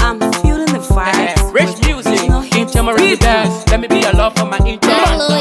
I'm feeling the vibes. Rich music, intro my dance. Let me be a love for my intro.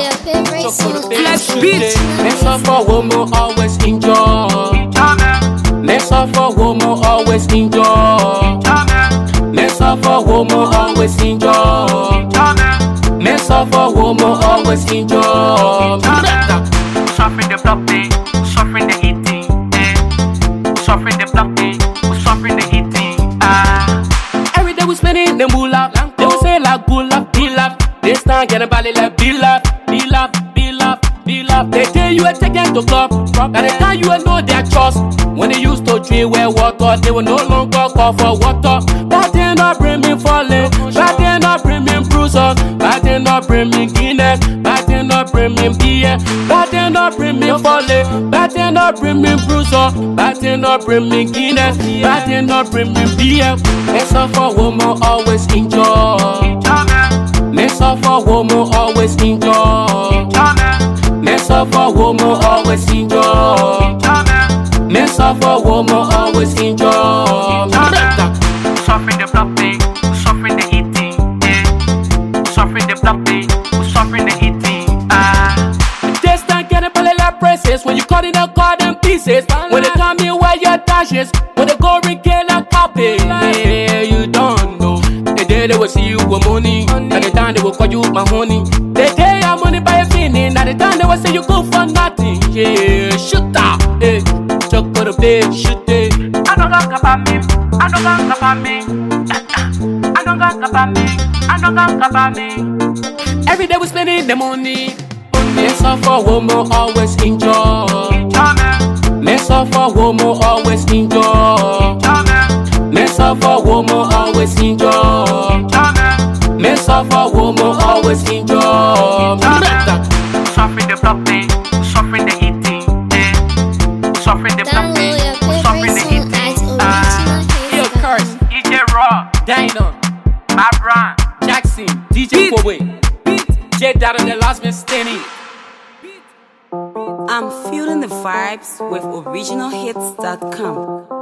Flex beat. Let's all for woman, always enjoy. Let's all for woman, always enjoy. Let's all for woman, always enjoy. Let's all for woman, always enjoy. Suffering the blockade, suffering the heating, suffering the blockade, suffering the heating. Every day we spending the moolah. They will say like gula, be love. This time get a body like be love, be love, be love, be love. They tell you a take them to club. By the time you will know their trust. When they used to drink well water, they will no longer call for water. That they not bring me falling, that they not bring me bruiser, that they not bring me Guinness, that they not bring me beer, that they not bring me falling, that they not bring me bruiser, that they not bring me Guinness, that they not bring me beer. Let's all for woman, always enjoy. Let's all for woman, always enjoy. Let's all for woman, always enjoy. Let's all for woman, always enjoy. Suffering the blockade, suffering the heating, suffering the blockade, suffering the heating. Just don't get a like prices when you cut in a garden pieces. When they come in where your dashes, when they go regale a copy. You don't know. The day they will see you with money, at the time they will call you my honey. The day your money by a feeling, at the time they will say you go for nothing. Yeah, shoot up, chuck for the bed, shoot it. I don't talk about me, I don't talk about me, I don't talk about me, I don't talk about me. Every day we spending the money. Let's all for woman, always enjoy. Let's all for woman, always enjoy. Let's all for woman, always enjoy. Let's all for woman, always enjoy. Suffering the blockade, suffering the heating, suffering the blockade, suffering the heating. Yo, Curse, DJ Raw, Dino, my brand. Jackson, DJ Kobe, J Dot and the Last Man Stenny. I'm feeling the vibes with originalhits.com.